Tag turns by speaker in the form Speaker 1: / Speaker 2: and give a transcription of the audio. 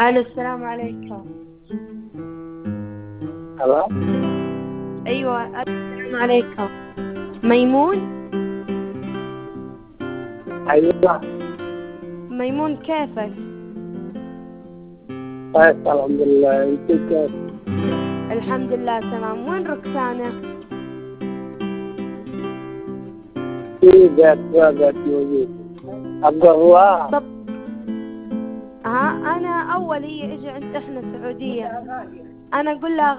Speaker 1: الو السلام عليكم.
Speaker 2: الو.
Speaker 1: ايوه السلام عليكم. ميمون.
Speaker 2: ايوه.
Speaker 1: ميمون كيفك؟
Speaker 2: كويس الحمد لله، انت كيف؟
Speaker 1: الحمد لله تمام. وين ركسانة؟
Speaker 2: في بيت موجود. القهوة.
Speaker 1: طب ها انا اول هي اجى عند احنا سعودية، انا اقول لها